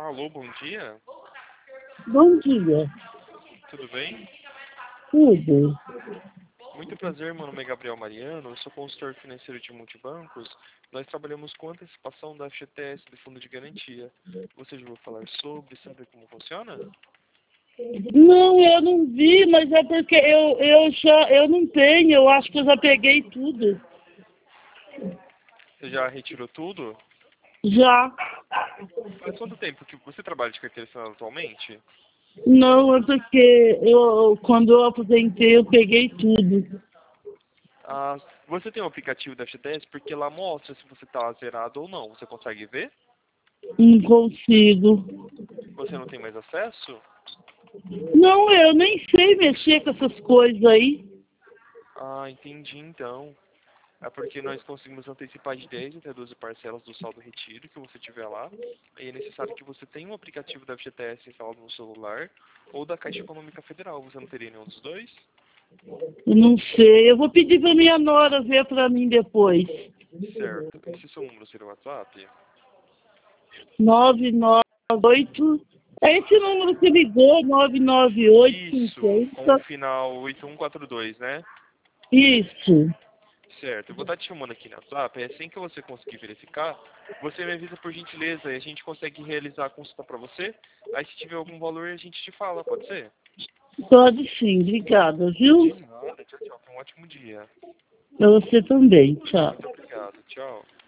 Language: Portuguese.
Alô, bom dia. Bom dia. Tudo bem? Tudo. Muito prazer, meu nome é Gabriel Mariano, eu sou consultor financeiro de multibancos. Nós trabalhamos com antecipação da FGTS do Fundo de Garantia. Você já ouviu falar sobre, sabe como funciona? Não, eu não vi, mas é porque eu não tenho, eu acho que eu já peguei tudo. Você já retirou tudo? Já. Faz quanto tempo que você trabalha de carteira assinada atualmente? Não, é porque quando eu aposentei, eu peguei tudo. Ah, você tem o aplicativo da FGTS porque lá mostra se você está zerado ou não. Você consegue ver? Não consigo. Você não tem mais acesso? Não, eu nem sei mexer com essas coisas aí. Ah, entendi então. É porque nós conseguimos antecipar de 10 até 12 parcelas do saldo retiro que você tiver lá. E é necessário que você tenha um aplicativo da FGTS instalado no celular ou da Caixa Econômica Federal. Você não teria nenhum dos dois? Eu não sei. Eu vou pedir pra minha nora ver pra mim depois. Certo. Esse seu número seria o WhatsApp? 998. É esse número que ligou, 998 Isso, com o 50. final 8142, né? Isso. Certo. Eu vou estar te chamando aqui no WhatsApp. Assim que você conseguir verificar, você me avisa por gentileza e a gente consegue realizar a consulta para você. Aí se tiver algum valor, a gente te fala, pode ser? Pode sim, obrigada, viu? De nada. Tchau, tchau. Tenha um ótimo dia. Pra você também, tchau. Muito obrigado. Tchau.